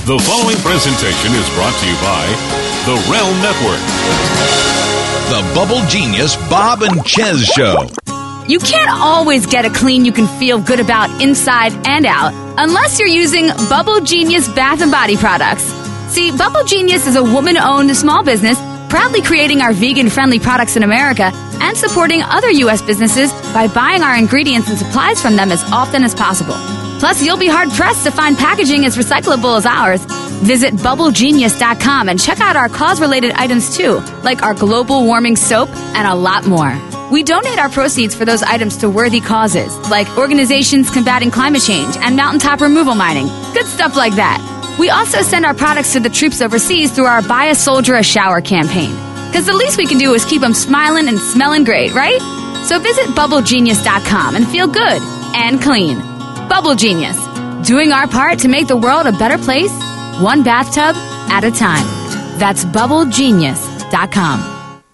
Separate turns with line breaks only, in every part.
The following presentation is brought to you by the Realm Network.
The Bubble Genius Bob and Ches Show.
You can't always get a clean you can feel good about inside and out unless you're using Bubble Genius Bath and Body products. See, Bubble Genius is a woman-owned small business proudly creating our vegan-friendly products in America and supporting other U.S. businesses by buying our ingredients and supplies from them as often as possible. Plus, you'll be hard-pressed to find packaging as recyclable as ours. Visit BubbleGenius.com and check out our cause-related items, too, like our global warming soap and a lot more. We donate our proceeds for those items to worthy causes, like organizations combating climate change and mountaintop removal mining. Good stuff like that. We also send our products to the troops overseas through our Buy a Soldier a Shower campaign. Because the least we can do is keep them smiling and smelling great, right? So visit BubbleGenius.com and feel good and clean. Bubble Genius, doing our part to make the world a better place, one bathtub at a time. That's BubbleGenius.com.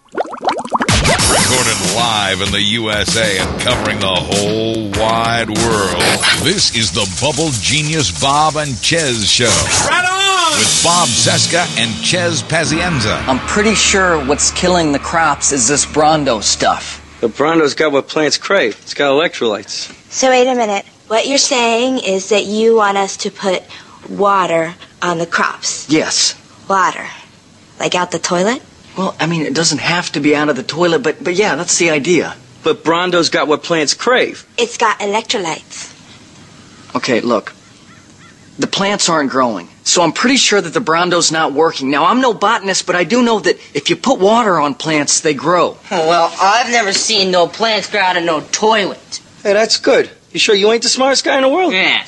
Recorded live in the USA and covering the whole wide world. This is the Bubble Genius Bob and Ches Show.
Right on!
With Bob Cesca and Ches Pazienza.
I'm pretty sure what's killing the crops is this Brondo stuff.
The Brondo's got what plants crave. It's got electrolytes.
So wait a minute. What you're saying is that you want us to put water on the crops?
Yes.
Water? Like out the toilet?
Well, I mean, it doesn't have to be out of the toilet, but yeah, that's the idea.
But Brondo's got what plants crave.
It's got electrolytes.
Okay, look. The plants aren't growing, so I'm pretty sure that the Brondo's not working. Now, I'm no botanist, but I do know that if you put water on plants, they grow.
Well, I've never seen no plants grow out of no toilet.
Hey, that's good. You sure you ain't the smartest guy in the world?
Yeah.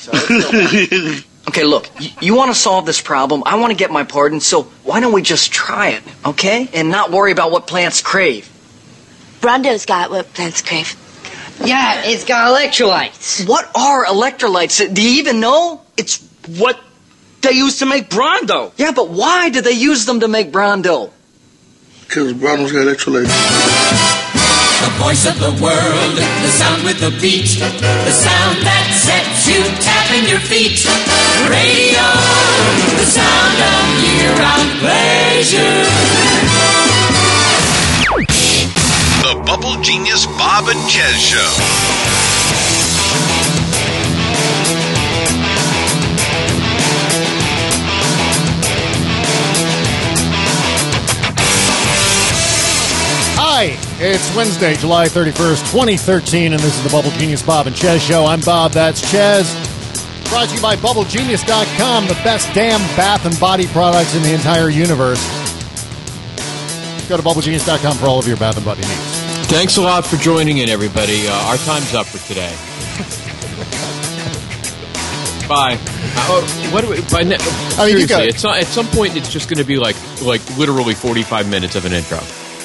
Okay, look, you want to solve this problem. I want to get my pardon, so why don't we just try it, okay? And not worry about what plants crave.
Brondo's got what plants crave.
Yeah, it's got electrolytes.
What are electrolytes? Do you even know?
It's what they use to make Brondo.
Yeah, but why do they use them to make Brondo?
Because Brondo's got electrolytes.
The voice of the world, the sound with the beat, the sound that sets you tapping your feet. Radio, the sound of year-round pleasure.
The Bubble Genius Bob and Ches Show.
Hi, it's Wednesday, July 31st, 2013, and this is the Bubble Genius Bob and Ches Show. I'm Bob, that's Ches. Brought to you by BubbleGenius.com, the best damn bath and body products in the entire universe. Go to BubbleGenius.com for all of your bath and body needs.
Thanks a lot for joining in, everybody. Our time's up for today. Bye. Seriously, at some point, it's just going to be like literally 45 minutes of an intro.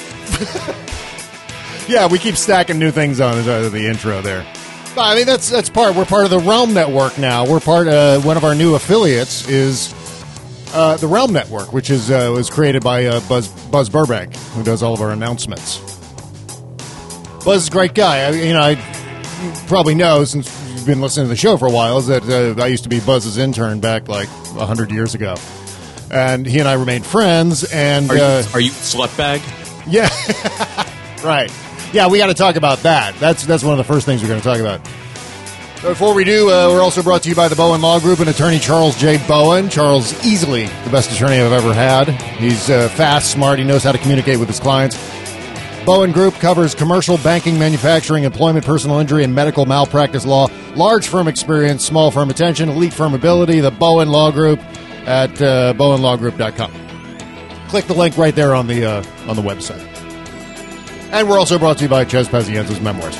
Yeah, we keep stacking new things on the intro there. But, I mean, that's part. We're part of the Realm Network now. We're part. One of our new affiliates is the Realm Network, which was created by Buzz Burbank, who does all of our announcements. Buzz is a great guy. I probably know, since you've been listening to the show for a while, is that I used to be Buzz's intern back like 100 years ago, and he and I remained friends. And
are you slutbag?
Yeah, right. Yeah, we got to talk about that. That's one of the first things we're going to talk about. But before we do, we're also brought to you by the Bowen Law Group and attorney Charles J. Bowen. Charles, easily the best attorney I've ever had. He's fast, smart. He knows how to communicate with his clients. Bowen Group covers commercial, banking, manufacturing, employment, personal injury, and medical malpractice law. Large firm experience, small firm attention, elite firm ability. The Bowen Law Group at BowenLawGroup.com. Click the link right there on the website. And we're also brought to you by Ches Pazienza's memoirs.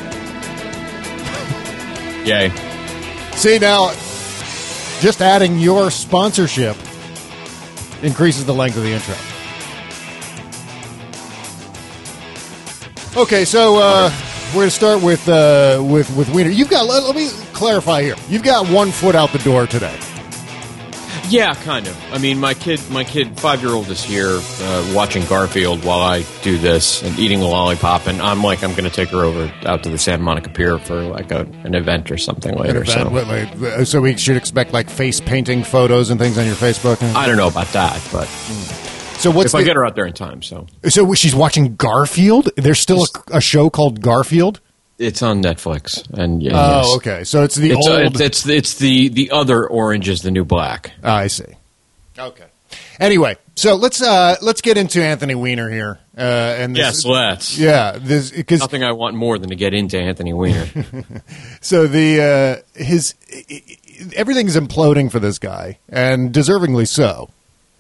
Yay.
See, now, just adding your sponsorship increases the length of the intro. Okay, so we're going to start with Wiener. You've got, let me clarify here. You've got 1 foot out the door today.
Yeah, kind of. I mean, my kid, 5-year-old is here watching Garfield while I do this and eating a lollipop, and I'm going to take her out to the Santa Monica Pier for like an event or something later.
So we should expect like face painting photos and things on your Facebook.
I don't know about that, but
so what's
I get her out there in time? So
she's watching Garfield. There's still a show called Garfield.
It's on Netflix, and
yes. Okay. So it's the old.
It's the other Orange is the New Black.
I see. Okay. Anyway, so let's get into Anthony Weiner here.
Yes, let's.
Yeah, because
nothing I want more than to get into Anthony Weiner.
So everything's imploding for this guy, and deservingly so.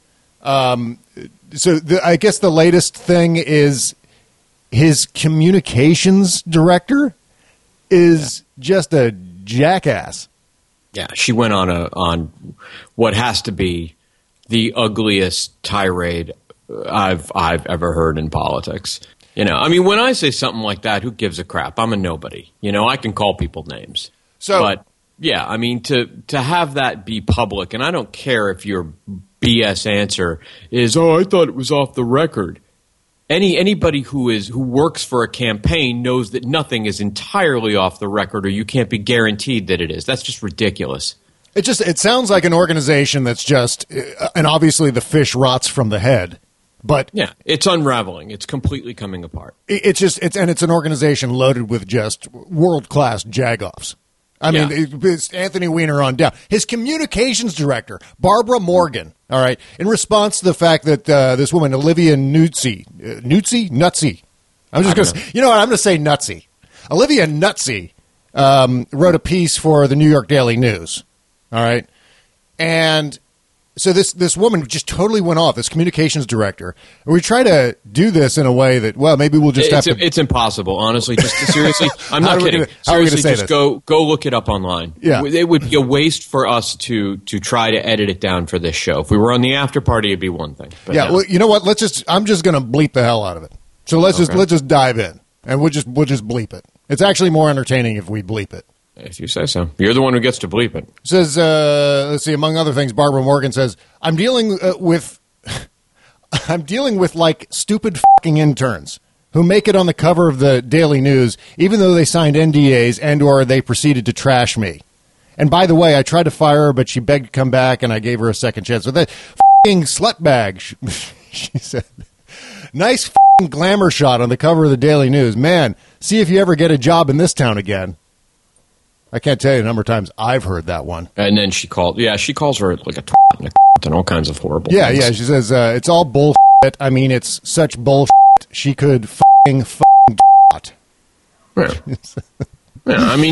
I guess the latest thing is his communications director is just a jackass.
Yeah, she went on what has to be the ugliest tirade I've ever heard in politics. I mean, when I say something like that, who gives a crap? I'm a nobody. I can call people names. But yeah, I mean, to have that be public, and I don't care if your BS answer is, I thought it was off the record. Anybody who works for a campaign knows that nothing is entirely off the record, or you can't be guaranteed that it is. That's just ridiculous.
It sounds like an organization that's just, and obviously the fish rots from the head, but
yeah, it's unraveling. It's completely coming apart.
It's an organization loaded with just world-class jagoffs. I mean, it's Anthony Weiner on down. His communications director, Barbara Morgan, all right, in response to the fact that this woman, Olivia Nutsey? I'm just going to, I'm going to say Nutsey. Olivia Nutsey wrote a piece for the New York Daily News, all right, and so this woman just totally went off, this communications director. We try to do this in a way that, well, maybe we'll just have to...
It's impossible, honestly. Just seriously, I'm not kidding. Seriously, just go look it up online.
Yeah.
It would be a waste for us to try to edit it down for this show. If we were on the after party, it'd be one thing. But
yeah, well, you know what? I'm just going to bleep the hell out of it. So let's just dive in, and we'll just bleep it. It's actually more entertaining if we bleep it.
If you say so. You're the one who gets to bleep it.
Says, let's see, among other things, Barbara Morgan says, I'm dealing with like stupid fucking interns who make it on the cover of the Daily News, even though they signed NDAs and or they proceeded to trash me. And by the way, I tried to fire her, but she begged to come back, and I gave her a second chance. So that fucking slutbag, she said. Nice fucking glamour shot on the cover of the Daily News. Man, see if you ever get a job in this town again. I can't tell you the number of times I've heard that one.
And then she calls her like a twat and all kinds of horrible
things. Yeah, she says, it's all bullshit. I mean, it's such bullshit. She could fucking twat.
Yeah. Yeah, I mean,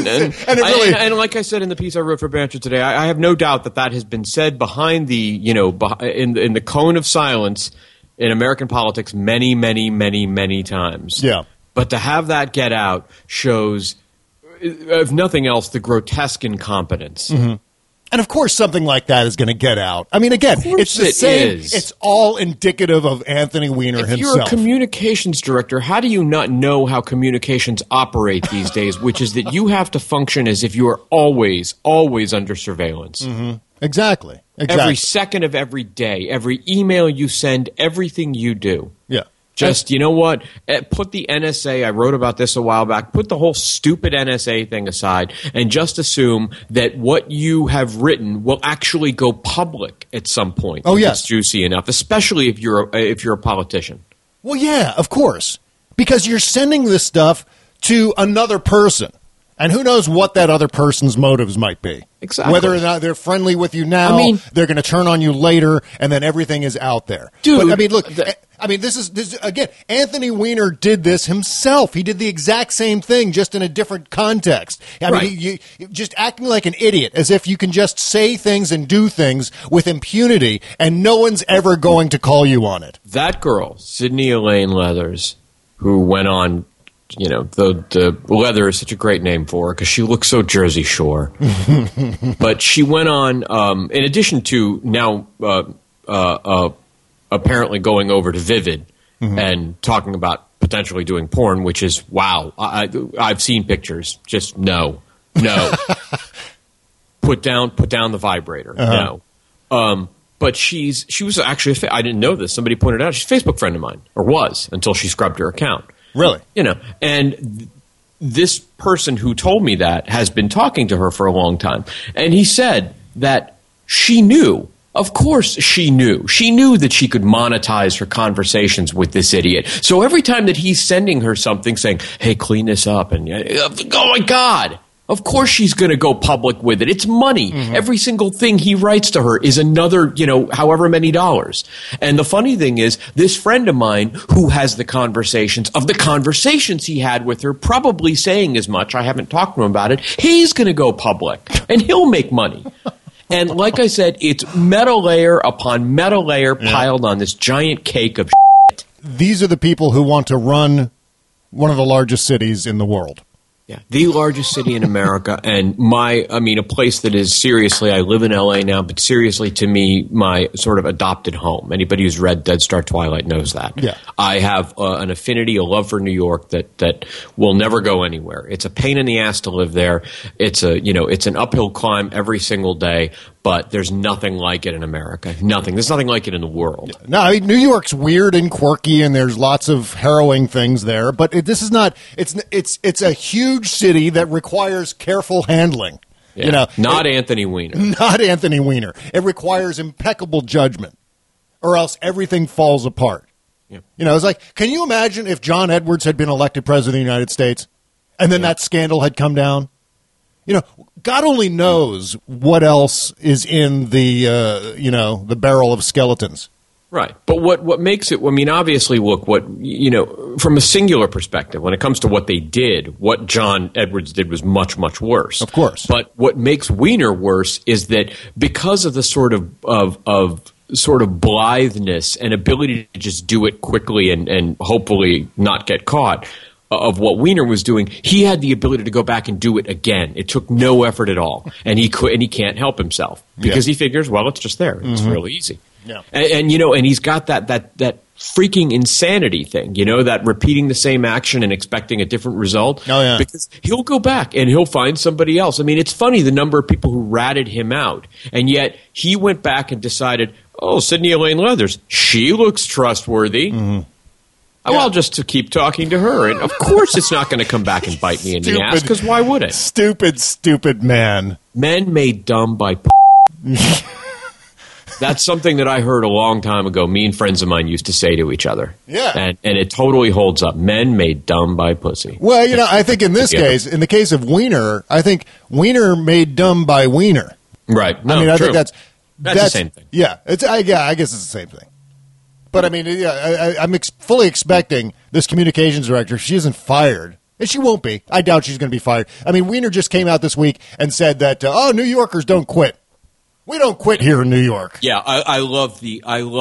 and like I said in the piece I wrote for Banter today, I have no doubt that has been said behind the, in the cone of silence in American politics many, many, many, many times.
Yeah.
But to have that get out shows, if nothing else, the grotesque incompetence.
Mm-hmm. And of course something like that is going to get out. I mean, again, it's the same. It's all indicative of Anthony Weiner himself.
If you're a communications director, how do you not know how communications operate these days, which is that you have to function as if you are always, always under surveillance.
Mm-hmm. Exactly.
Every second of every day, every email you send, everything you do.
Yeah.
Just, you know what? Put the NSA, I wrote about this a while back, put the whole stupid NSA thing aside and just assume that what you have written will actually go public at some point.
Oh, yes.
It's juicy enough, especially if you're a politician.
Well, yeah, of course. Because you're sending this stuff to another person. And who knows what that other person's motives might be.
Exactly.
Whether or not they're friendly with you now, they're going to turn on you later, and then everything is out there.
Dude.
But, I mean, look, this is again, Anthony Weiner did this himself. He did the exact same thing, just in a different context. I mean, you just acting like an idiot, as if you can just say things and do things with impunity, and no one's ever going to call you on it.
That girl, Sydney Elaine Leathers, who went on... the Leather is such a great name for her because she looks so Jersey Shore. But she went on, in addition to now apparently going over to Vivid and talking about potentially doing porn, which is, wow, I've seen pictures. Just no. Put down the vibrator. No. But she was actually I didn't know this. Somebody pointed out she's a Facebook friend of mine, or was until she scrubbed her account.
Really?
And this person who told me that has been talking to her for a long time, and he said that she knew. Of course she knew. She knew that she could monetize her conversations with this idiot. So every time that he's sending her something saying, hey, clean this up, and oh my God. Of course she's going to go public with it. It's money. Mm-hmm. Every single thing he writes to her is another, however many dollars. And the funny thing is, this friend of mine who has the conversations he had with her, probably saying as much, I haven't talked to him about it, he's going to go public and he'll make money. And like I said, it's meta layer upon meta layer piled on this giant cake of shit.
These are the people who want to run one of the largest cities in the world.
Yeah, the largest city in America, and a place that is seriously, I live in LA now, but seriously to me, my sort of adopted home. Anybody who's read Dead Star Twilight knows that.
Yeah.
I have an affinity, a love for New York that will never go anywhere. It's a pain in the ass to live there. It's an uphill climb every single day. But there's nothing like it in America. Nothing. There's nothing like it in the world.
No, New York's weird and quirky, and there's lots of harrowing things there. But this is not. It's a huge city that requires careful handling.
Yeah. Not Anthony Weiner.
Not Anthony Weiner. It requires impeccable judgment, or else everything falls apart.
Yeah.
It's like, can you imagine if John Edwards had been elected president of the United States, and then that scandal had come down? God only knows what else is in the barrel of skeletons.
Right. But what makes it, obviously, look, from a singular perspective, when it comes to what they did, what John Edwards did was much, much worse.
Of course.
But what makes Weiner worse is that because of the sort of blitheness and ability to just do it quickly and hopefully not get caught, of what Weiner was doing, he had the ability to go back and do it again. It took no effort at all, and he can't help himself because he figures, well, it's just there. It's really easy.
Yeah.
And he's got that freaking insanity thing, that repeating the same action and expecting a different result.
Oh yeah,
because he'll go back and he'll find somebody else. It's funny the number of people who ratted him out, and yet he went back and decided, oh, Sidney Elaine Leathers, she looks trustworthy.
Mm-hmm.
Well, just to keep talking to her. And of course it's not going to come back and bite me in the ass, because why would it?
Stupid man.
Men made dumb by That's something that I heard a long time ago. Me and friends of mine used to say to each other.
Yeah.
And it totally holds up. Men made dumb by pussy.
Well, I think in this case, in the case of Weiner, I think Weiner made dumb by Weiner.
Right. No,
I
true.
think that's
the same thing.
Yeah. I guess it's the same thing. But, I'm fully expecting this communications director, if she isn't fired, and she won't be. I doubt she's going to be fired. Weiner just came out this week and said that, New Yorkers don't quit. We don't quit here in New York.
Yeah, I love the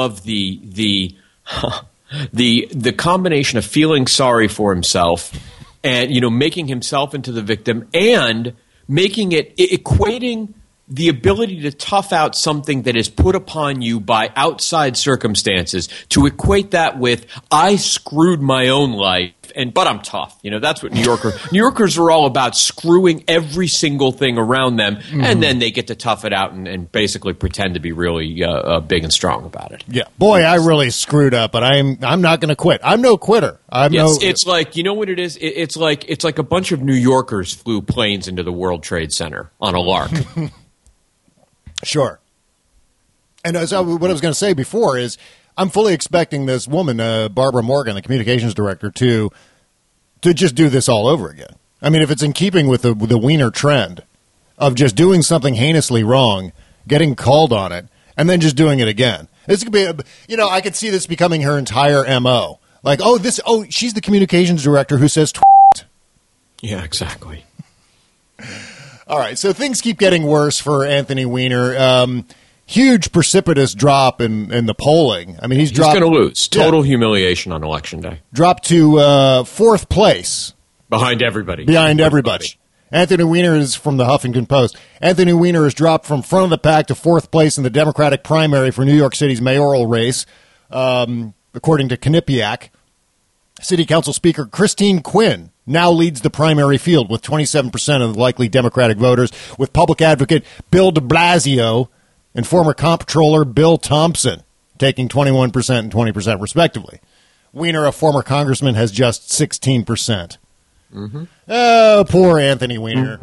combination of feeling sorry for himself and, making himself into the victim and making equating the ability to tough out something that is put upon you by outside circumstances, to equate that with, I screwed my own life, but I'm tough. That's what New Yorkers are all about, screwing every single thing around them, and then they get to tough it out and basically pretend to be really big and strong about it.
Yeah. Boy, I really screwed up, but I'm not going to quit. I'm no quitter.
It's like, you know what it is? It's like a bunch of New Yorkers flew planes into the World Trade Center on a lark.
Sure. And what I was going to say before is, I'm fully expecting this woman, Barbara Morgan, the communications director, to just do this all over again. If it's in keeping with the Weiner trend of just doing something heinously wrong, getting called on it, and then just doing it again. This could be, I could see this becoming her entire MO. Like, she's the communications director who says
Yeah, exactly.
All right, so things keep getting worse for Anthony Weiner. Huge precipitous drop in the polling. He's
going to lose. Total humiliation on Election Day.
Dropped to fourth place.
Behind everybody.
Anthony Weiner is from the Huffington Post. Anthony Weiner has dropped from front of the pack to fourth place in the Democratic primary for New York City's mayoral race, according to Quinnipiac. City Council Speaker Christine Quinn now leads the primary field with 27% of the likely Democratic voters, with public advocate Bill de Blasio and former comptroller Bill Thompson, taking 21% and 20% respectively. Weiner, a former congressman, has just 16%.
Mm-hmm.
Oh, poor Anthony Weiner.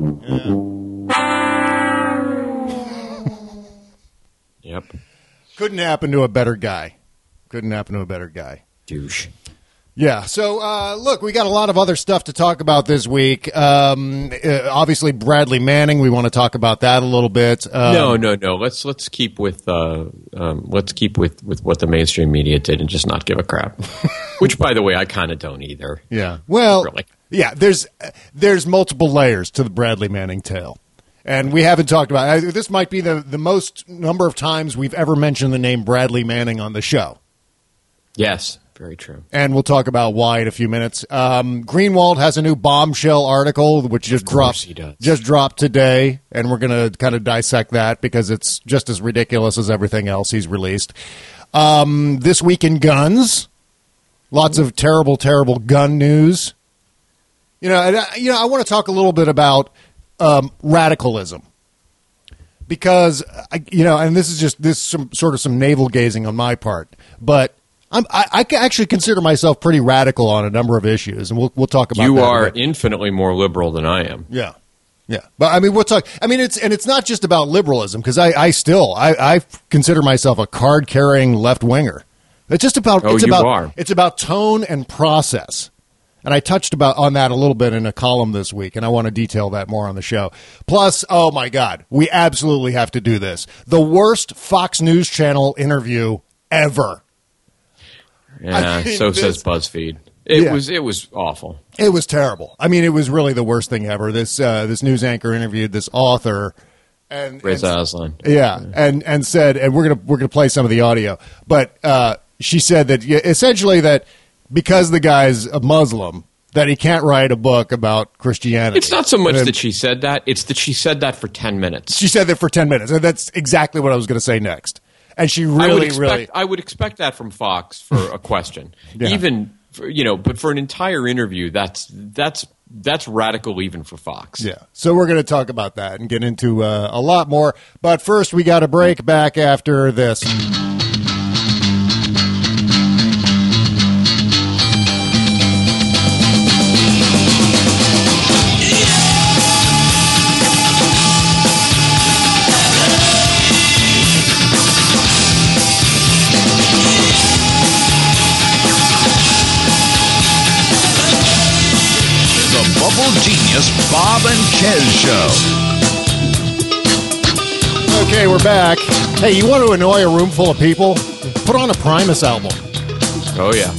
Yep.
Couldn't happen to a better guy.
Douche.
Yeah, so look, we got a lot of other stuff to talk about this week. Obviously, Bradley Manning. We want to talk about that a little bit.
No. Let's keep with what the mainstream media did and just not give a crap. Which, by the way, I kind of don't either.
Yeah. Well,
really.
Yeah. There's multiple layers to the Bradley Manning tale, and we haven't talked about. This might be the most number of times we've ever mentioned the name Bradley Manning on the show.
Yes. Very true.
And we'll talk about why in a few minutes. Greenwald has a new bombshell article, which just dropped today, and we're going to kind of dissect that because it's just as ridiculous as everything else he's released. This week in guns, lots of terrible, terrible gun news. I want to talk a little bit about radicalism. Because, and this is some navel gazing on my part, but I actually consider myself pretty radical on a number of issues, and we'll talk about that.
You are infinitely more liberal than I am.
Yeah. But I mean, we'll talk. I mean, it's not just about liberalism because I consider myself a card carrying left winger. It's just about it's about tone and process, and I touched on that a little bit in a column this week, and I want to detail that more on the show. Plus, oh my God, we absolutely have to do this: the worst Fox News Channel interview ever.
Yeah, says BuzzFeed. It was awful.
It was terrible. I mean, it was really the worst thing ever. This news anchor interviewed this author,
Reza Aslan.
Yeah, and said, and we're gonna play some of the audio, but she said that essentially that because the guy's a Muslim, that he can't write a book about Christianity.
It's not so much that she said that; it's that she said that for 10 minutes.
She said that for 10 minutes, and that's exactly what I was going to say next. And she really,
I would expect that from Fox for a question, even but for an entire interview, that's radical even for Fox.
Yeah. So we're going to talk about that and get into a lot more. But first, we got to break back after this.
Genius Bob and Chez Show.
Okay, we're back. Hey, you want to annoy a room full of people? Put on a Primus album.
Oh yeah,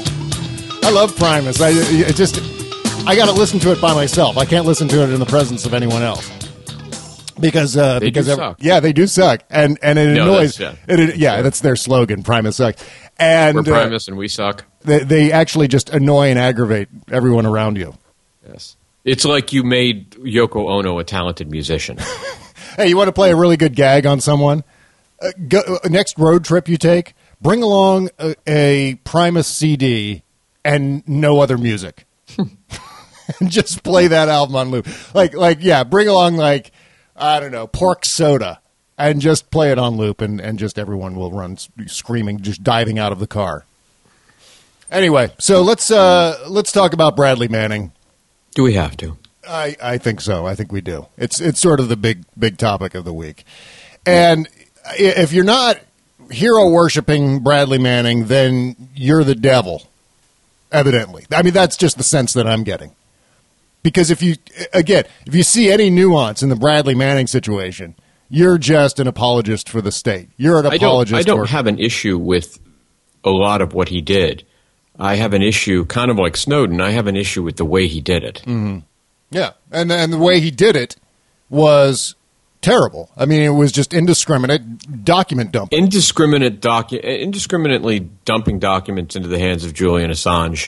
I love Primus. I got to listen to it by myself. I can't listen to it in the presence of anyone else because they do suck, and it annoys. That's their slogan. Primus sucks, and
we're Primus and we suck.
They actually just annoy and aggravate everyone around you.
Yes. It's like you made Yoko Ono a talented musician.
Hey, you want to play a really good gag on someone? Next road trip you take, bring along a Primus CD and no other music. And just play that album on loop. Bring along, I don't know, Pork Soda and just play it on loop and just everyone will run screaming, just diving out of the car. Anyway, so let's talk about Bradley Manning.
Do we have to?
I think so. I think we do. It's sort of the big topic of the week. And if you're not hero worshiping Bradley Manning, then you're the devil, evidently. I mean, that's just the sense that I'm getting. Because if you see any nuance in the Bradley Manning situation, you're just an apologist for the state. You're an apologist.
I don't have an issue with a lot of what he did. I have an issue, kind of like Snowden, I have an issue with the way he did it.
Mm-hmm. Yeah, and the way he did it was terrible. I mean, it was just indiscriminate document dumping.
Indiscriminately dumping documents into the hands of Julian Assange,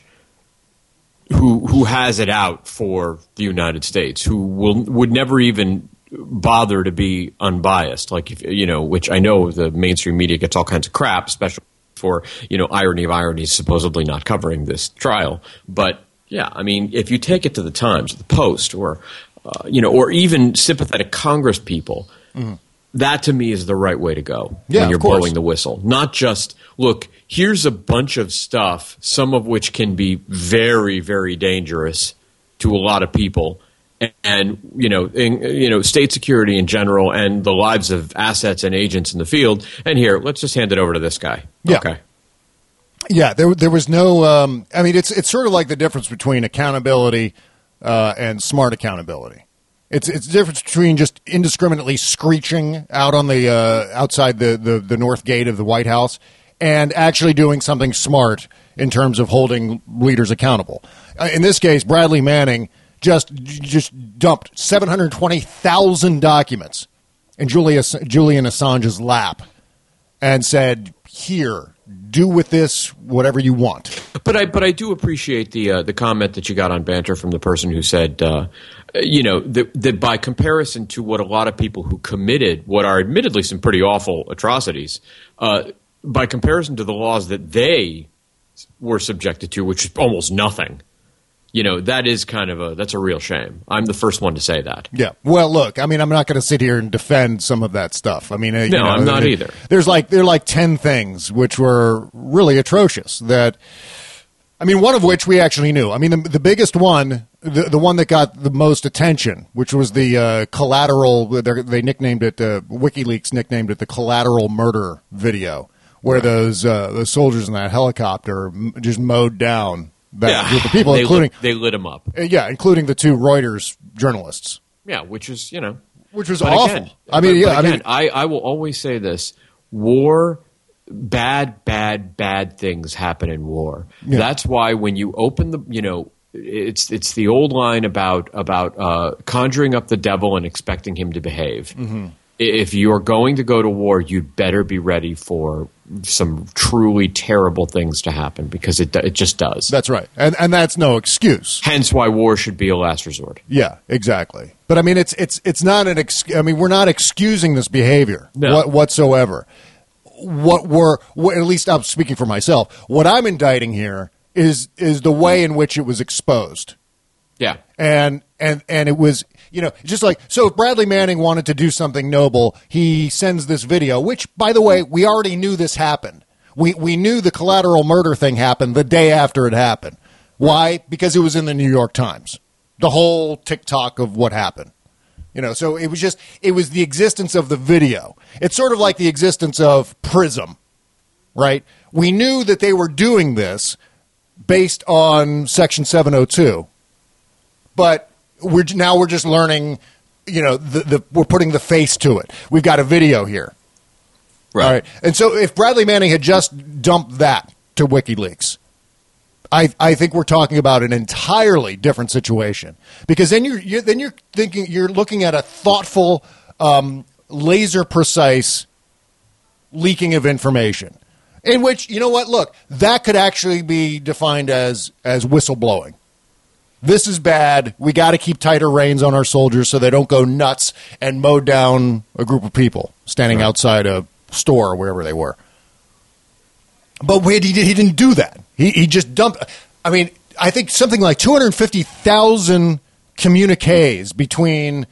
who has it out for the United States, who would never even bother to be unbiased, which I know the mainstream media gets all kinds of crap, especially for, irony of ironies, supposedly not covering this trial. But, yeah, I mean, if you take it to the Times, the Post, or even sympathetic Congress people, That to me is the right way to go
Yeah,
when you're
of course.
blowing the whistle. Not just, look, here's a bunch of stuff, some of which can be very, very dangerous to a lot of people, and state security in general, and the lives of assets and agents in the field. And here, let's just hand it over to this guy.
Yeah.
Okay.
Yeah, there was no. It's sort of like the difference between accountability and smart accountability. It's the difference between just indiscriminately screeching out on the outside the north gate of the White House and actually doing something smart in terms of holding leaders accountable. In this case, Bradley Manning just dumped 720,000 documents in Julian Assange's lap and said, "Here, do with this whatever you want."
But I do appreciate the comment that you got on Banter from the person who said, that by comparison to what a lot of people who committed what are admittedly some pretty awful atrocities, by comparison to the laws that they were subjected to, which is almost nothing. That is that's a real shame. I'm the first one to say that.
Yeah. Well, look, I'm not going to sit here and defend some of that stuff.
I'm not either.
There are like 10 things which were really atrocious one of which we actually knew. The biggest one, the one that got the most attention, which was the collateral, they nicknamed it, WikiLeaks nicknamed it the collateral murder video, where those soldiers in that helicopter just mowed down that group of people,
they lit them up.
Including the 2 Reuters journalists.
Yeah, which was
awful.
Again, I will always say this: war, bad things happen in war. Yeah. That's why when you open it's the old line about conjuring up the devil and expecting him to behave. Mm-hmm. If you're going to go to war, you'd better be ready for some truly terrible things to happen, because it just does.
That's right. And that's no excuse.
Hence why war should be a last resort.
Yeah, exactly. But it's not an we're not excusing this behavior whatsoever. At least I'm speaking for myself. What I'm indicting here is the way in which it was exposed.
Yeah.
And it was, just like, so if Bradley Manning wanted to do something noble, he sends this video, which, by the way, we already knew this happened. We knew the collateral murder thing happened the day after it happened. Why? Because it was in the New York Times. The whole TikTok of what happened. So it was the existence of the video. It's sort of like the existence of PRISM, right? We knew that they were doing this based on Section 702. But we're just learning, we're putting the face to it. We've got a video here.
Right.
All right. And so if Bradley Manning had just dumped that to WikiLeaks, I think we're talking about an entirely different situation, because then you're looking at a thoughtful, laser precise leaking of information, in which, look, that could actually be defined as whistleblowing. This is bad. We got to keep tighter reins on our soldiers so they don't go nuts and mow down a group of people standing outside a store or wherever they were. But he didn't do that. He just dumped. I think something like 250,000 communiques between,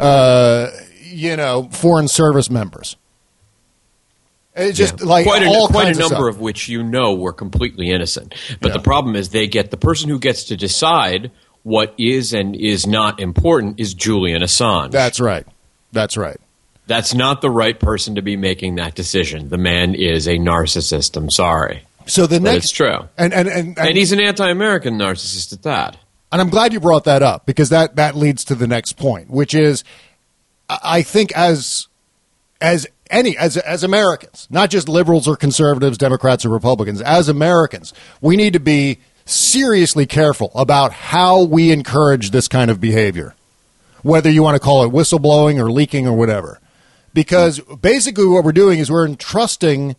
foreign service members. It's just like
quite a number
stuff.
of which were completely innocent. But the problem is the person who gets to decide what is and is not important is Julian Assange.
That's right.
That's not the right person to be making that decision. The man is a narcissist. I'm sorry.
So but
it's true. And he's an anti-American narcissist at that.
And I'm glad you brought that up, because that leads to the next point, which is, I think as Americans, not just liberals or conservatives, Democrats or Republicans, as Americans, we need to be seriously careful about how we encourage this kind of behavior, whether you want to call it whistleblowing or leaking or whatever. Because basically what we're doing is we're entrusting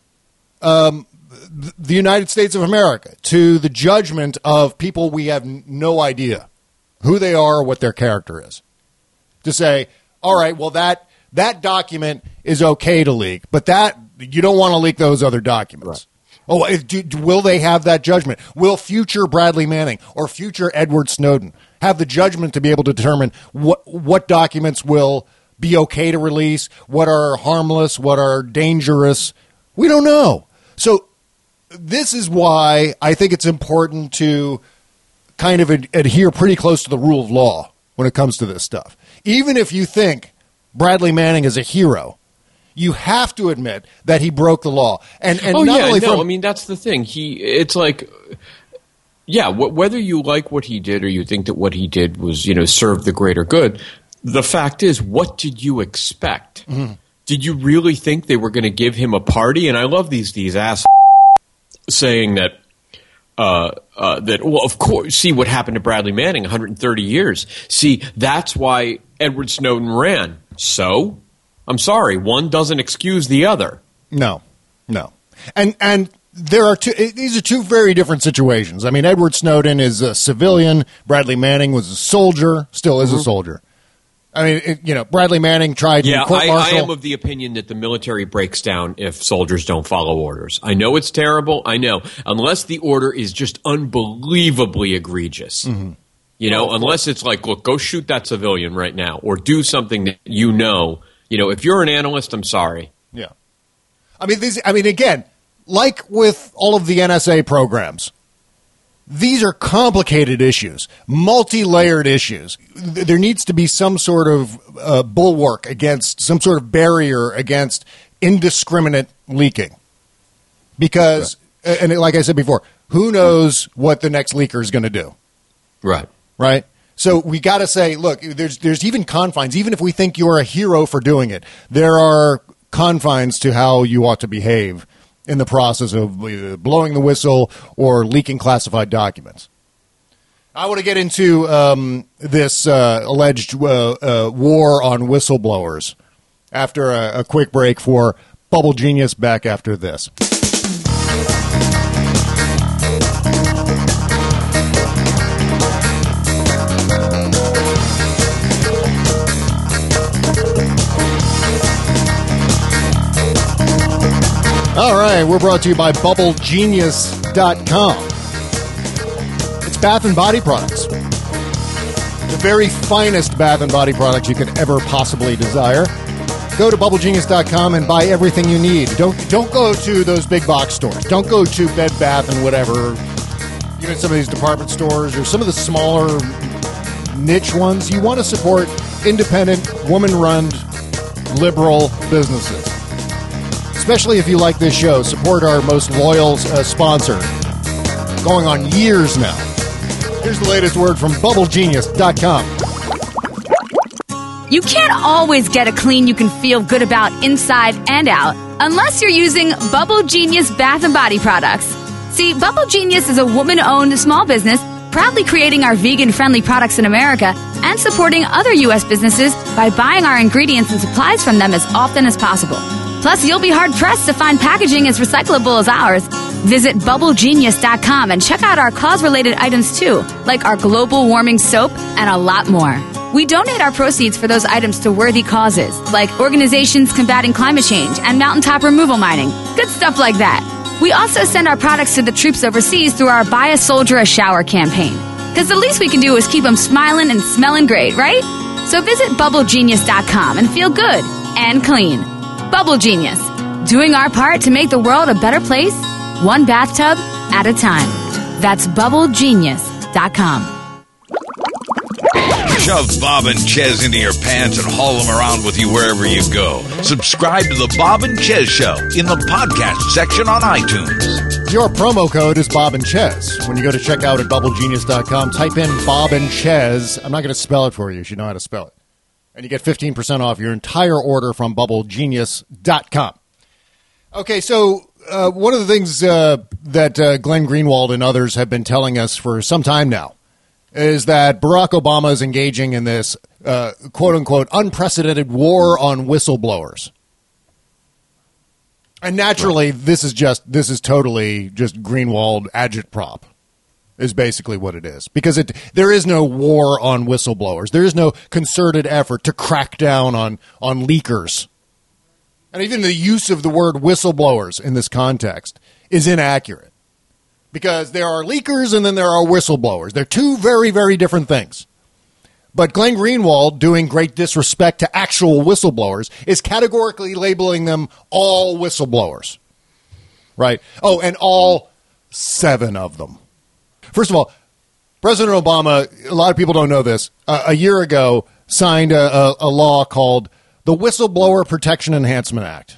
the United States of America to the judgment of people we have no idea who they are or what their character is. To say, all right, well, that document is okay to leak, but that you don't want to leak those other documents. Right. Will they have that judgment? Will future Bradley Manning or future Edward Snowden have the judgment to be able to determine what documents will be okay to release, what are harmless, what are dangerous. We don't know. So this is why I think it's important to kind of adhere pretty close to the rule of law when it comes to this stuff. Even if you think Bradley Manning is a hero, you have to admit that he broke the law. And
I mean, that's the thing. It's like, yeah, whether you like what he did or you think that what he did was, serve the greater good, the fact is, what did you expect? Mm-hmm. Did you really think they were going to give him a party? And I love these ass saying that, well, of course, see what happened to Bradley Manning, 130 years. See, that's why Edward Snowden ran. So, I'm sorry, one doesn't excuse the other.
No. And there are these are two very different situations. I mean, Edward Snowden is a civilian. Bradley Manning was a soldier, still is a soldier. I mean, Bradley Manning tried to court-martial.
I am of the opinion that the military breaks down if soldiers don't follow orders. I know it's terrible. I know. Unless the order is just unbelievably egregious. Mm-hmm. Unless it's like, look, go shoot that civilian right now or do something that if you're an analyst, I'm sorry.
Yeah. I mean, again, like with all of the NSA programs, these are complicated issues, multi-layered issues. There needs to be some sort of bulwark against, some sort of barrier against indiscriminate leaking. Because, and like I said before, who knows what the next leaker is going to do? Right? So we got to say, look, there's even confines. Even if we think you're a hero for doing it, there are confines to how you ought to behave in the process of blowing the whistle or leaking classified documents. I want to get into this alleged war on whistleblowers after a quick break for Bubble Genius. Back after this. All right, we're brought to you by BubbleGenius.com. It's bath and body products. The very finest bath and body products you could ever possibly desire. Go to BubbleGenius.com and buy everything you need. Don't go to those big box stores. Don't go to Bed Bath and whatever. Even some of these department stores or some of the smaller niche ones. You want to support independent, woman-run, liberal businesses. Especially if you like this show, support our most loyal sponsor, going on years now. Here's the latest word from BubbleGenius.com.
You can't always get a clean you can feel good about inside and out unless you're using Bubble Genius bath and body products. See, Bubble Genius is a woman-owned small business proudly creating our vegan-friendly products in America and supporting other U.S. businesses by buying our ingredients and supplies from them as often as possible. Plus, you'll be hard-pressed to find packaging as recyclable as ours. Visit BubbleGenius.com and check out our cause-related items, too, like our global warming soap and a lot more. We donate our proceeds for those items to worthy causes, like organizations combating climate change and mountaintop removal mining. Good stuff like that. We also send our products to the troops overseas through our Buy a Soldier a Shower campaign. Because the least we can do is keep them smiling and smelling great, right? So visit BubbleGenius.com and feel good and clean. Bubble Genius, doing our part to make the world a better place, one bathtub at a time. That's BubbleGenius.com.
Shove Bob and Chez into your pants and haul them around with you wherever you go. Subscribe to the Bob and Chez Show in the podcast section on iTunes.
Your promo code is Bob and Chez. When you go to check out at BubbleGenius.com, type in Bob and Chez. I'm not going to spell it for you. You should know how to spell it. And you get 15% off your entire order from BubbleGenius.com. Okay, so one of the things that Glenn Greenwald and others have been telling us for some time now is that Barack Obama is engaging in this quote-unquote unprecedented war on whistleblowers. And naturally, this is totally just Greenwald agitprop. Is basically what it is. Because there is no war on whistleblowers. There is no concerted effort to crack down on leakers. And even the use of the word whistleblowers in this context is inaccurate. Because there are leakers and then there are whistleblowers. They're two very, very different things. But Glenn Greenwald, doing great disrespect to actual whistleblowers, is categorically labeling them all whistleblowers. Right? Oh, and all 7 of them. First of all, President Obama, a lot of people don't know this, a year ago signed a law called the Whistleblower Protection Enhancement Act.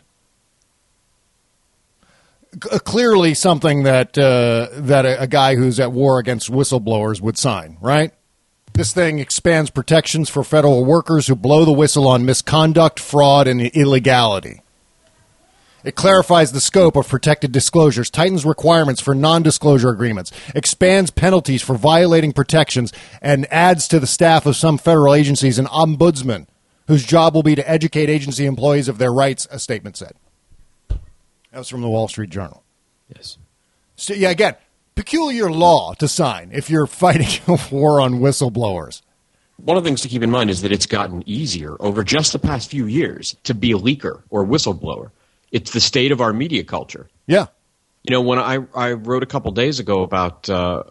Clearly something that a guy who's at war against whistleblowers would sign, right? This thing expands protections for federal workers who blow the whistle on misconduct, fraud, and illegality. It clarifies the scope of protected disclosures, tightens requirements for non-disclosure agreements, expands penalties for violating protections, and adds to the staff of some federal agencies an ombudsman whose job will be to educate agency employees of their rights, a statement said. That was from the Wall Street Journal.
Yes.
So, yeah, again, peculiar law to sign if you're fighting a war on whistleblowers.
One of the things to keep in mind is that it's gotten easier over just the past few years to be a leaker or whistleblower. It's the state of our media culture.
Yeah.
You know, when I wrote a couple days ago about,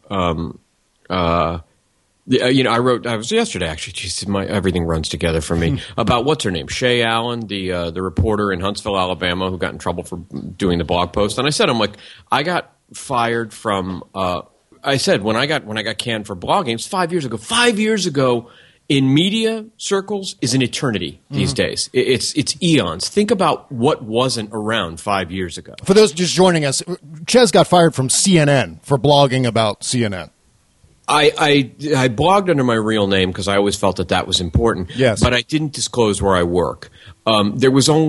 I was yesterday actually. Jeez, everything runs together for me. About what's her name, Shay Allen, the reporter in Huntsville, Alabama, who got in trouble for doing the blog post. And I said, I got fired from. I said when I got canned for blogging, it's 5 years ago. 5 years ago, in media circles, is an eternity these days. It's eons. Think about what wasn't around 5 years ago.
For those just joining us, Ches got fired from CNN for blogging about CNN.
I blogged under my real name because I always felt that was important.
Yes.
But I didn't disclose where I work. There was one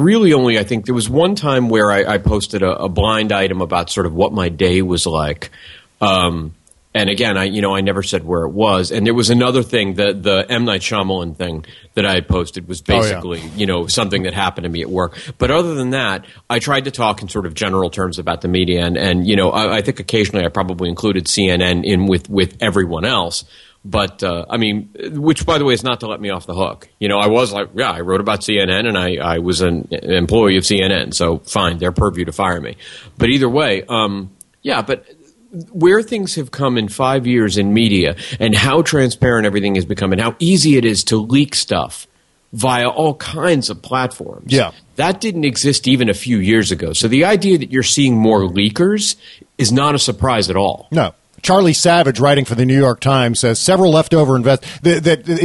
time where I posted a blind item about sort of what my day was like. And again, I never said where it was. And there was another thing, the M. Night Shyamalan thing that I had posted was basically, something that happened to me at work. But other than that, I tried to talk in sort of general terms about the media. And I think occasionally I probably included CNN in with everyone else. But, which, by the way, is not to let me off the hook. I was like, yeah, I wrote about CNN and I was an employee of CNN. So fine, their purview to fire me. But either way, but where things have come in 5 years in media and how transparent everything has become and how easy it is to leak stuff via all kinds of platforms.
Yeah.
That didn't exist even a few years ago. So the idea that you're seeing more leakers is not a surprise at all.
No. Charlie Savage, writing for the New York Times, says several leftover all of this,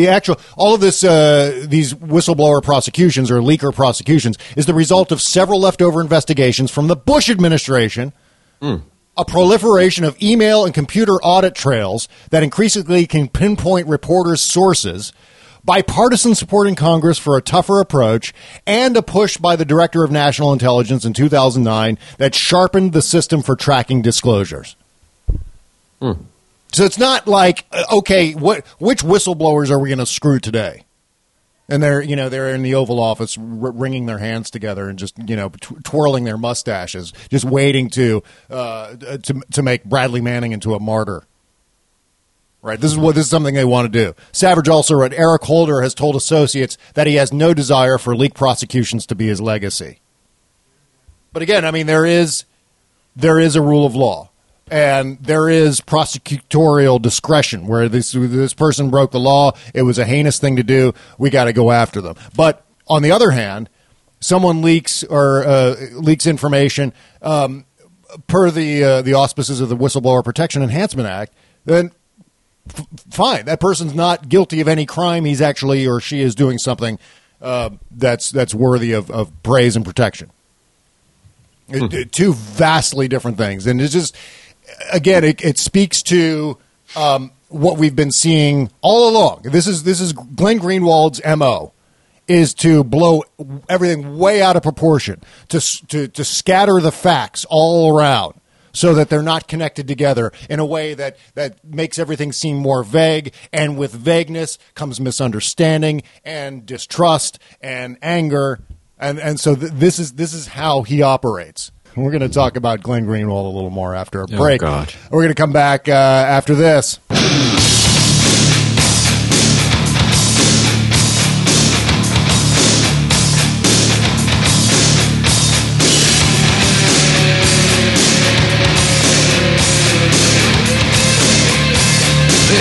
these whistleblower prosecutions or leaker prosecutions is the result of several leftover investigations from the Bush administration, a proliferation of email and computer audit trails that increasingly can pinpoint reporters' sources, bipartisan support in Congress for a tougher approach, and a push by the Director of National Intelligence in 2009 that sharpened the system for tracking disclosures. So it's not like, okay, which whistleblowers are we going to screw today? And they're in the Oval Office wringing their hands together and just, twirling their mustaches, just waiting to make Bradley Manning into a martyr. Right? This is something they want to do. Savage also wrote, Eric Holder has told associates that he has no desire for leak prosecutions to be his legacy. But again, there is a rule of law. And there is prosecutorial discretion where this person broke the law. It was a heinous thing to do. We got to go after them. But on the other hand, someone leaks information per the auspices of the Whistleblower Protection Enhancement Act, then fine. That person's not guilty of any crime. He's actually or she is doing something that's worthy of praise and protection. Two vastly different things. And it's just... Again, it speaks to what we've been seeing all along. This is Glenn Greenwald's MO, is to blow everything way out of proportion, to scatter the facts all around so that they're not connected together in a way that makes everything seem more vague. And with vagueness comes misunderstanding and distrust and anger. And so this is how he operates. We're going to talk about Glenn Greenwald a little more after a break.
Oh, God.
We're going to come back after this.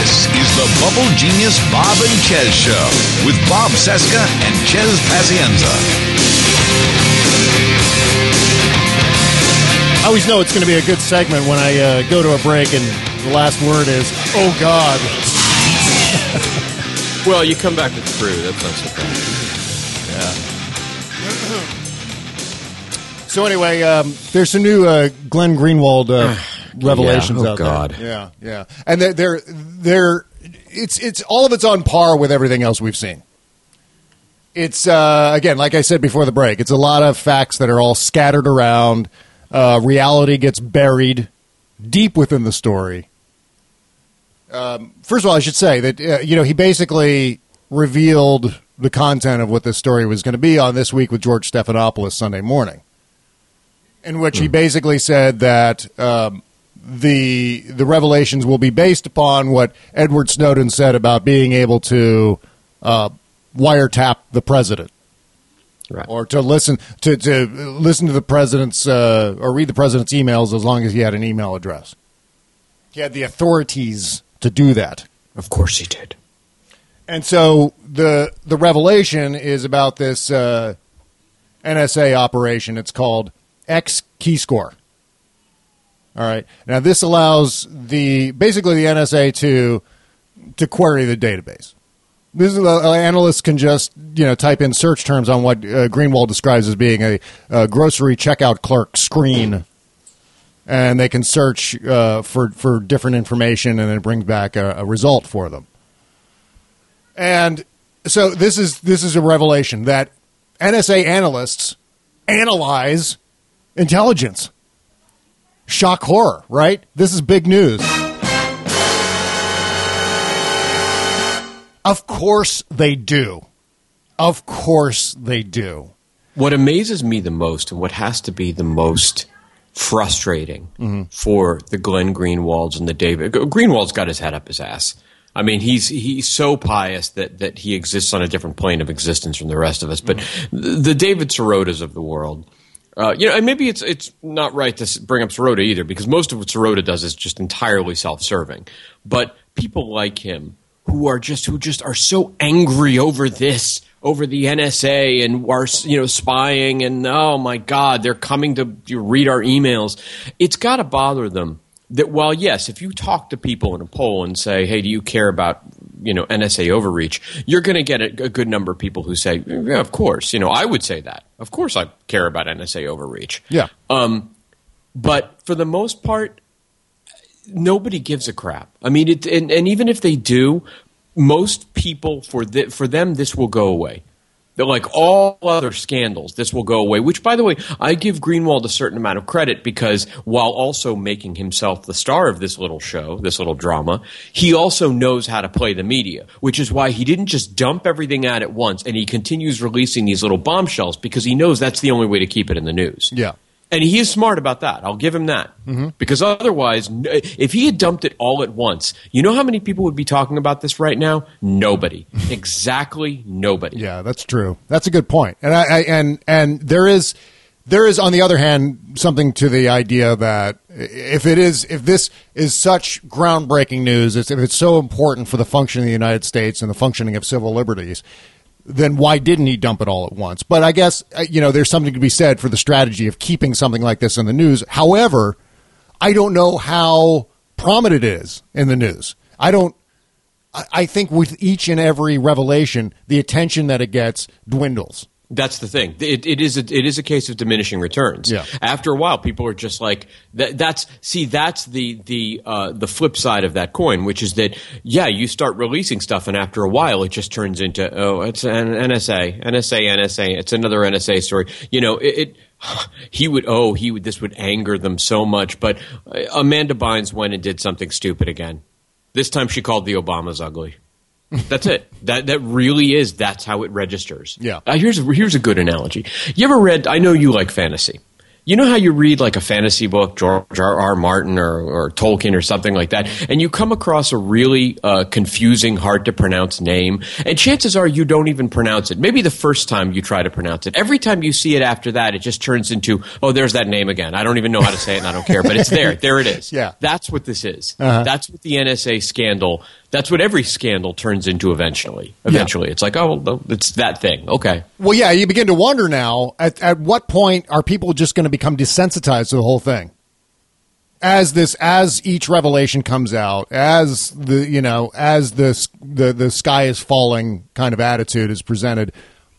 This is the Bubble Genius Bob and Chez Show with Bob Cesca and Chez Pazienza.
I always know it's going to be a good segment when I go to a break and the last word is, oh, God.
Well, you come back with Crew. That's not so bad.
Yeah. So anyway, there's some new Glenn Greenwald revelations out there. Yeah. And it's all of it's on par with everything else we've seen. It's again, like I said before the break, it's a lot of facts that are all scattered around. Reality gets buried deep within the story. First of all, I should say that he basically revealed the content of what this story was going to be on This Week with George Stephanopoulos Sunday morning, in which he basically said that the revelations will be based upon what Edward Snowden said about being able to wiretap the president, right, or to listen to the president's or read the president's emails as long as he had an email address. He had the authorities to do that.
Of course he did.
And so the revelation is about this NSA operation. It's called X-Keyscore. All right. Now this allows basically the NSA to query the database. This is, analysts can just type in search terms on what Greenwald describes as being a grocery checkout clerk screen, and they can search for different information, and it brings back a result for them. And so this is a revelation that NSA analysts analyze intelligence. Shock horror, right? This is big news. Of course they do. Of course they do.
What amazes me the most, and what has to be the most frustrating for the Glenn Greenwalds and the David Greenwald's got his head up his ass. I mean, he's so pious that he exists on a different plane of existence from the rest of us. But the David Sirotas of the world, and maybe it's not right to bring up Sirota either, because most of what Sirota does is just entirely self-serving. But people like him who just are so angry over this, over the NSA, and are spying, and oh my God, they're coming to read our emails. It's got to bother them that while yes, if you talk to people in a poll and say, hey, do you care about NSA overreach, you're going to get a good number of people who say, yeah, of course. I would say that. Of course I care about NSA overreach.
Yeah.
But for the most part, nobody gives a crap. I mean, and even if they do, most people, for them, this will go away. They're like all other scandals, this will go away, which, by the way, I give Greenwald a certain amount of credit, because while also making himself the star of this little show, this little drama, he also knows how to play the media, which is why he didn't just dump everything out at once, and he continues releasing these little bombshells, because he knows that's the only way to keep it in the news.
Yeah.
And he is smart about that. I'll give him that. Because otherwise, if he had dumped it all at once, you know how many people would be talking about this right now? Nobody. Exactly nobody.
Yeah, that's true. That's a good point. And and there is on the other hand something to the idea that if this is such groundbreaking news, if it's so important for the functioning of the United States and the functioning of civil liberties, then why didn't he dump it all at once? But I guess, there's something to be said for the strategy of keeping something like this in the news. However, I don't know how prominent it is in the news. I think with each and every revelation, the attention that it gets dwindles.
That's the thing. It is a case of diminishing returns.
Yeah.
After a while, people are just like that's the flip side of that coin, which is that you start releasing stuff, and after a while, it just turns into it's an NSA. It's another NSA story. This would anger them so much. But Amanda Bynes went and did something stupid again. This time, she called the Obamas ugly. That's it. That really is. That's how it registers.
Yeah.
Here's a good analogy. You ever read? I know you like fantasy. You know how you read like a fantasy book, George R.R. Martin or Tolkien or something like that, and you come across a really confusing, hard to pronounce name, and chances are you don't even pronounce it. Maybe the first time you try to pronounce it. Every time you see it after that, it just turns into, oh, there's that name again. I don't even know how to say it, and I don't care, but it's there. There it is.
Yeah.
That's what this is. That's what the NSA scandal That's what every scandal turns into eventually. Eventually, it's like, oh, well, it's that thing. Okay.
Well, yeah, you begin to wonder now, at what point are people just going to become desensitized to the whole thing? As each revelation comes out, as the sky is falling kind of attitude is presented,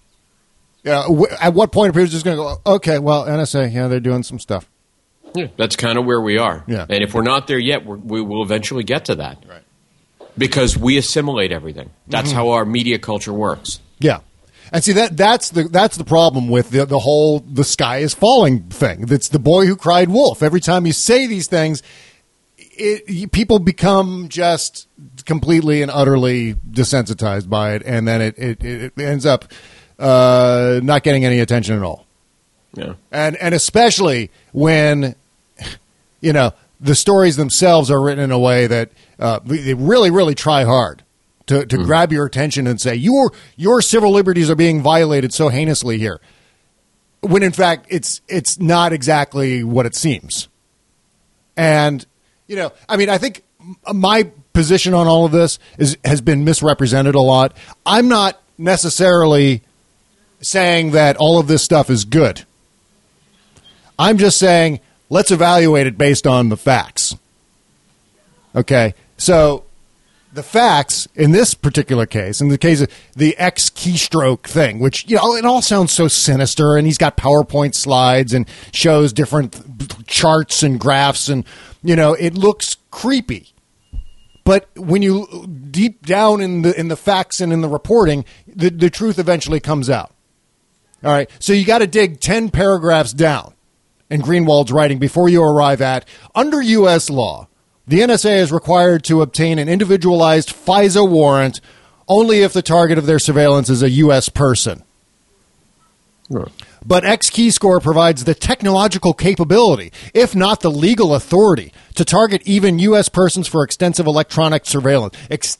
at what point are people just going to go, okay, well, NSA, yeah, they're doing some stuff.
Yeah, that's kind of where we are.
Yeah.
And if we're not there yet, we will eventually get to that.
Right.
Because we assimilate everything. That's how our media culture works.
Yeah. And see, that's the problem with the whole the sky is falling thing. That's the boy who cried wolf. Every time you say these things, people become just completely and utterly desensitized by it, and then it ends up not getting any attention at all.
Yeah.
And especially when, the stories themselves are written in a way that they really, really try hard to grab your attention and say, your civil liberties are being violated so heinously here. When, in fact, it's not exactly what it seems. And, I think my position on all of this has been misrepresented a lot. I'm not necessarily saying that all of this stuff is good. I'm just saying let's evaluate it based on the facts. Okay? So the facts in this particular case, in the case of the X keystroke thing, which, it all sounds so sinister, and he's got PowerPoint slides and shows different charts and graphs, and, it looks creepy. But when you deep down in the facts and in the reporting, the truth eventually comes out. All right? So you got to dig 10 paragraphs down in Greenwald's writing before you arrive at, under U.S. law, the NSA is required to obtain an individualized FISA warrant only if the target of their surveillance is a U.S. person.
Right.
But X-Keyscore provides the technological capability, if not the legal authority, to target even U.S. persons for extensive electronic surveillance,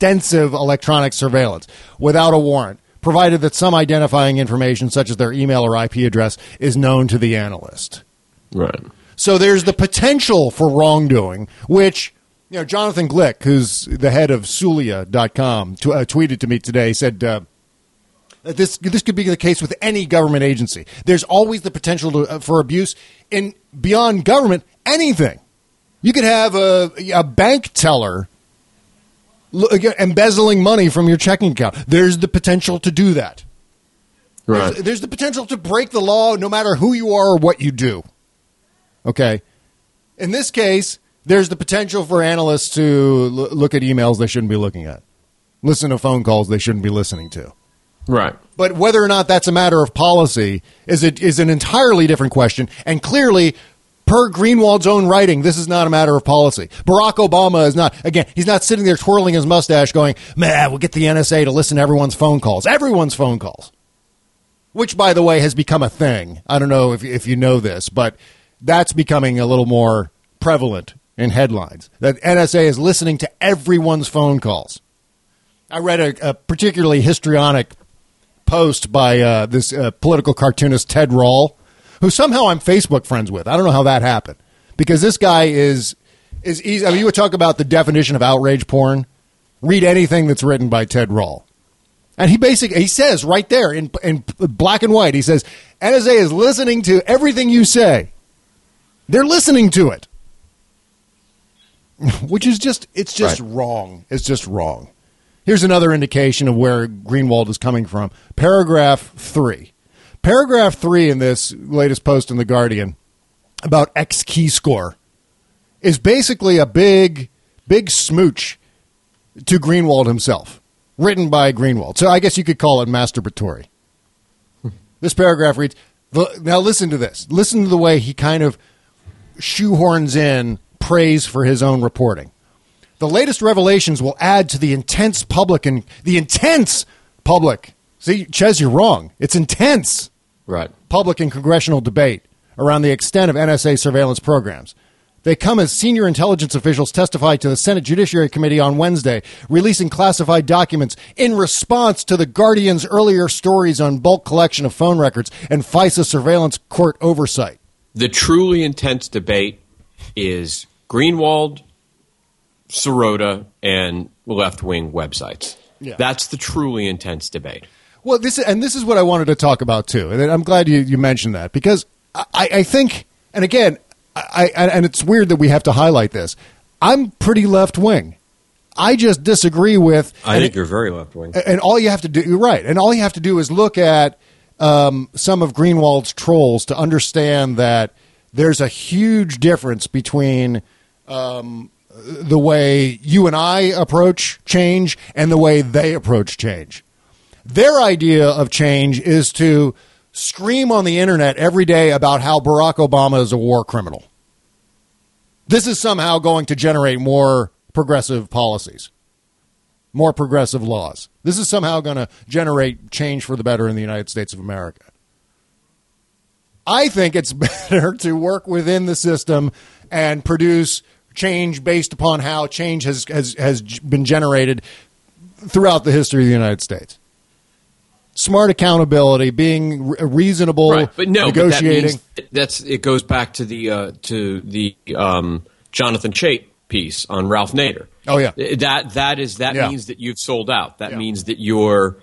without a warrant, provided that some identifying information, such as their email or IP address, is known to the analyst.
Right.
So there's the potential for wrongdoing, which, Jonathan Glick, who's the head of Sulia.com, tweeted to me today, said that this could be the case with any government agency. There's always the potential for abuse in beyond government, anything. You could have a bank teller embezzling money from your checking account. There's the potential to do that.
Right.
There's the potential to break the law no matter who you are or what you do. Okay. In this case, there's the potential for analysts to look at emails they shouldn't be looking at, listen to phone calls they shouldn't be listening to.
Right.
But whether or not that's a matter of policy is an entirely different question. And clearly, per Greenwald's own writing, this is not a matter of policy. Barack Obama is not, again, he's not sitting there twirling his mustache going, man, we'll get the NSA to listen to everyone's phone calls. Everyone's phone calls. Which, by the way, has become a thing. I don't know if you know this, but that's becoming a little more prevalent in headlines. That NSA is listening to everyone's phone calls. I read a particularly histrionic post by this political cartoonist Ted Rall, who somehow I'm Facebook friends with. I don't know how that happened. Because this guy is easy. I mean, you would talk about the definition of outrage porn. Read anything that's written by Ted Rall. And he says right there in black and white, he says, NSA is listening to everything you say. They're listening to it. Which is just wrong. It's just wrong. Here's another indication of where Greenwald is coming from. Paragraph 3. Paragraph 3 in this latest post in The Guardian about X-Keyscore is basically a big smooch to Greenwald himself, written by Greenwald. So I guess you could call it masturbatory. This paragraph reads, now listen to this. Listen to the way he kind of shoehorns in praise for his own reporting. The latest revelations will add to the intense public. See, Ches, you're wrong. It's intense.
Right.
Public and congressional debate around the extent of NSA surveillance programs. They come as senior intelligence officials testified to the Senate Judiciary Committee on Wednesday, releasing classified documents in response to the Guardian's earlier stories on bulk collection of phone records and FISA surveillance court oversight.
The truly intense debate is Greenwald Sirota and left-wing websites.
Yeah.
That's the truly intense debate.
Well, this is what I wanted to talk about too, and I'm glad you mentioned that, because I think, and again, and it's weird that we have to highlight this. I'm pretty left-wing. I just disagree with.
I think you're very left-wing.
And all you have to do, you're right, and all you have to do is look at some of Greenwald's trolls to understand that there's a huge difference between the way you and I approach change and the way they approach change. Their idea of change is to scream on the internet every day about how Barack Obama is a war criminal. This is somehow going to generate more progressive policies, more progressive laws. This is somehow going to generate change for the better in the United States of America. I think it's better to work within the system and produce change based upon how change has been generated throughout the history of the United States. Smart accountability, being reasonable,
right. But no,
negotiating.
But it goes back to the Jonathan Chait piece on Ralph Nader.
Oh yeah,
that means that you've sold out. That means that you're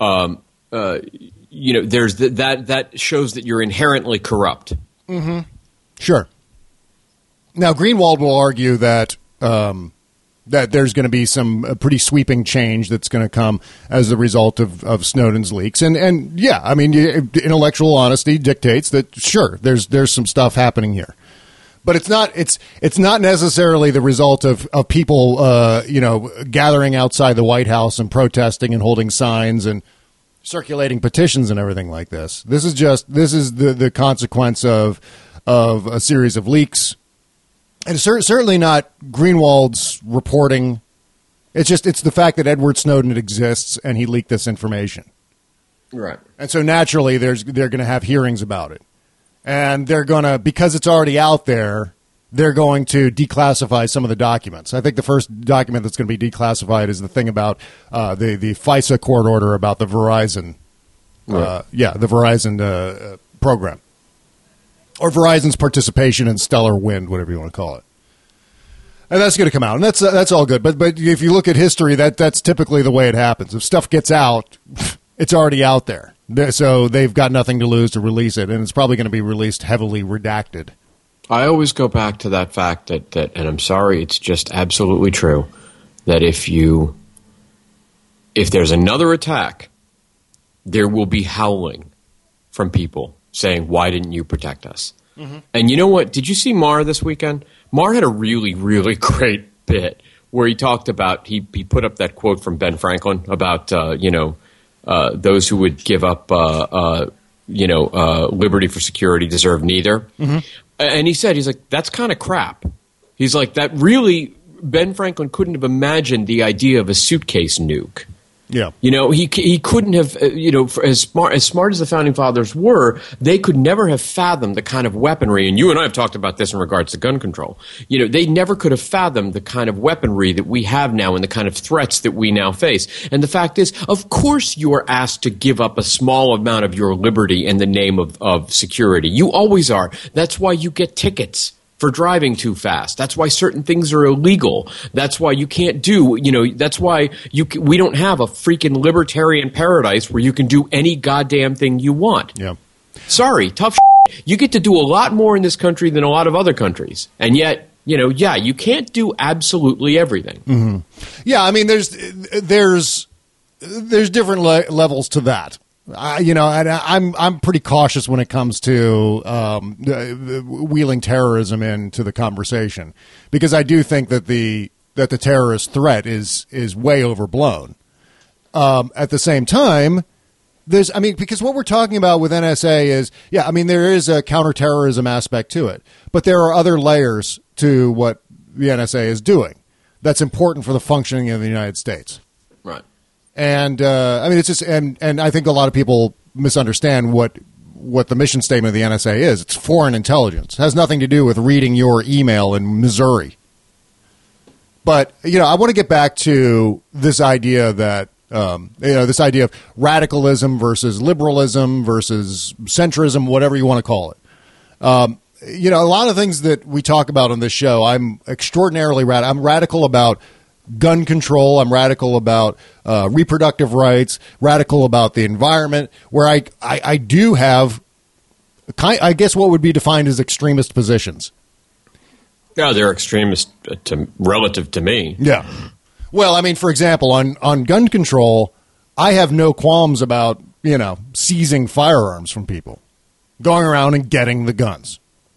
there's that shows that you're inherently corrupt.
Mm-hmm. Sure. Now Greenwald will argue that that there's going to be some pretty sweeping change that's going to come as a result of Snowden's leaks, and yeah, I mean, intellectual honesty dictates that sure, there's some stuff happening here. But it's not necessarily the result of people gathering outside the White House and protesting and holding signs and circulating petitions and everything like this. This is the consequence of a series of leaks, and it's certainly not Greenwald's reporting. It's the fact that Edward Snowden exists and he leaked this information,
right? And
so naturally they're going to have hearings about it. And they're going to, because it's already out there, they're going to declassify some of the documents. I think the first document that's going to be declassified is the thing about the FISA court order about the Verizon, the Verizon program. Or Verizon's participation in Stellar Wind, whatever you want to call it. And that's going to come out, and that's all good. But if you look at history, that's typically the way it happens. If stuff gets out, it's already out there. So they've got nothing to lose to release it, and it's probably going to be released heavily redacted.
I always go back to that fact that and I'm sorry, it's just absolutely true, that if there's another attack, there will be howling from people saying, why didn't you protect us? Mm-hmm. And you know what? Did you see Maher this weekend? Maher had a really, really great bit where he talked about, he put up that quote from Ben Franklin about, those who would give up, liberty for security deserve neither. Mm-hmm. And he's like, that's kind of crap. He's like, that really, Ben Franklin couldn't have imagined the idea of a suitcase nuke.
Yeah.
He couldn't have, as smart as the Founding Fathers were, they could never have fathomed the kind of weaponry, and you and I have talked about this in regards to gun control. They never could have fathomed the kind of weaponry that we have now and the kind of threats that we now face. And the fact is, of course you are asked to give up a small amount of your liberty in the name of security. You always are. That's why you get tickets for driving too fast. That's why certain things are illegal. That's why you can't do, that's why we don't have a freaking libertarian paradise where you can do any goddamn thing you want.
Yeah.
Sorry, tough shit. You get to do a lot more in this country than a lot of other countries. And yet, you can't do absolutely everything.
Mm-hmm. Yeah, I mean, there's different levels to that. And I'm pretty cautious when it comes to wheeling terrorism into the conversation, because I do think that the terrorist threat is way overblown. At the same time, because what we're talking about with NSA is, there is a counterterrorism aspect to it, but there are other layers to what the NSA is doing that's important for the functioning of the United States.
Right.
And it's just, and I think a lot of people misunderstand what the mission statement of the NSA is. It's foreign intelligence. It has nothing to do with reading your email in Missouri. But I want to get back to this idea that this idea of radicalism versus liberalism versus centrism, whatever you want to call it. a lot of things that we talk about on this show, I'm extraordinarily radical. I'm radical about gun control. I'm radical about reproductive rights, radical about the environment, where I do have, I guess, what would be defined as extremist positions.
Yeah, they're extremist relative to me.
Yeah. Well, I mean, for example, on gun control, I have no qualms about, seizing firearms from people, going around and getting the guns.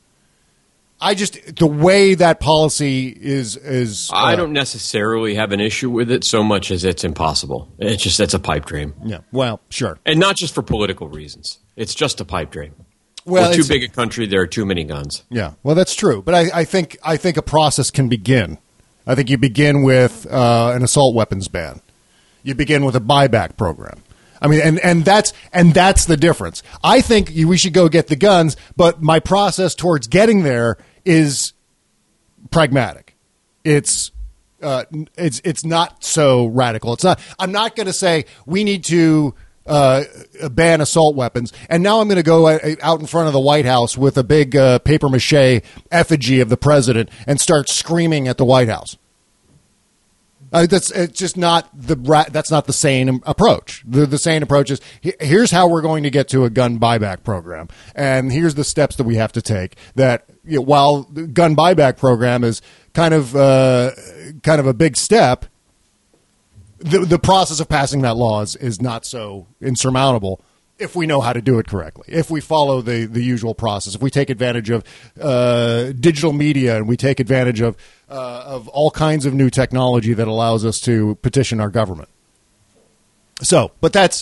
The way that policy is
I don't necessarily have an issue with it so much as it's impossible. It's a pipe dream.
Yeah, well, sure.
And not just for political reasons. It's just a pipe dream.
Well,
we're too big a country. There are too many guns.
Yeah, well, that's true. But I think a process can begin. I think you begin with an assault weapons ban. You begin with a buyback program. I mean, and that's the difference. I think we should go get the guns, but my process towards getting there is pragmatic. It's not so radical. It's not. I'm not going to say we need to ban assault weapons, and now I'm going to go out in front of the White House with a big paper mache effigy of the president and start screaming at the White House. That's not the sane approach. The sane approach is here's how we're going to get to a gun buyback program, and here's the steps that we have to take. That while the gun buyback program is kind of a big step, the process of passing that law is not so insurmountable if we know how to do it correctly. If we follow the usual process, if we take advantage of digital media and we take advantage of all kinds of new technology that allows us to petition our government. So, but that's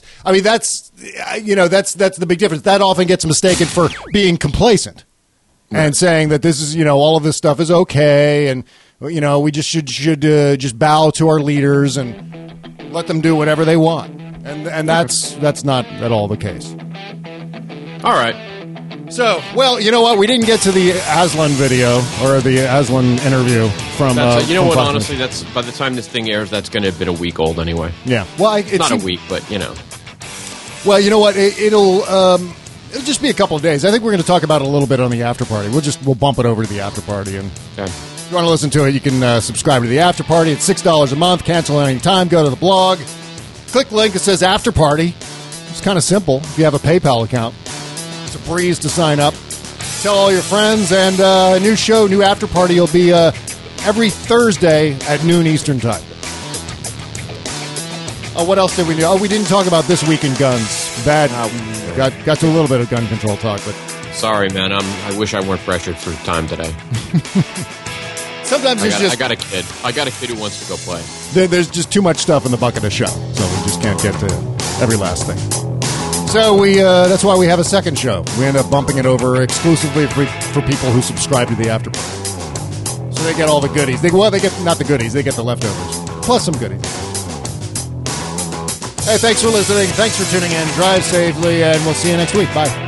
the big difference. That often gets mistaken for being complacent and saying that this is, all of this stuff is okay, and we just should just bow to our leaders and let them do whatever they want. And that's not at all the case.
All right.
So, well, you know what? We didn't get to the Aslan video or the Aslan interview from.
Honestly, that's by the time this thing airs, that's going to have been a week old anyway.
Yeah. Well,
it's not a week, but
Well, you know what? It'll just be a couple of days. I think we're going to talk about it a little bit on the after party. We'll bump it over to the after party, and if you want to listen to it, you can subscribe to the after party. It's $6 a month. Cancel at any time. Go to the blog. Click the link that says After Party. It's kind of simple if you have a PayPal account. It's a breeze to sign up. Tell all your friends, and a new show, new After Party will be every Thursday at noon Eastern Time. Oh, what else did we do? Oh, we didn't talk about This Week in Guns. Bad. Got to a little bit of gun control talk, but
sorry, man. I wish I weren't pressured for time today.
Sometimes
I got a kid. I got a kid who wants to go play.
There's just too much stuff in the bucket of show, so we just can't get to every last thing. So that's why we have a second show. We end up bumping it over exclusively for people who subscribe to the After Party. So they get all the goodies. They get not the goodies. They get the leftovers plus some goodies. Hey, thanks for listening. Thanks for tuning in. Drive safely, and we'll see you next week. Bye.